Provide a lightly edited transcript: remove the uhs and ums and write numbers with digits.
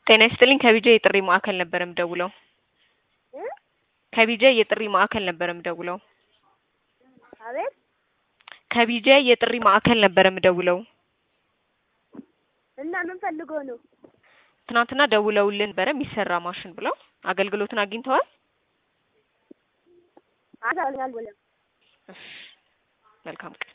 ጤና ይስጥልኝ ከቢጄ የጥሪ ማዕከል ነበር የምደውለው። ከቢጄ የጥሪ ማዕከል ነበር የምደውለው። አቤት ከቢጄ የጥሪ ማዕከል ነበር የምደውለው። እና ምን ፈልገው ነው? ትናንትና ደውለውልን ነበር የሚሰራ ማሽን ብለው አገልግሎቱን አግኝተዋል? አዛውኛል ወለም መልካም ቀን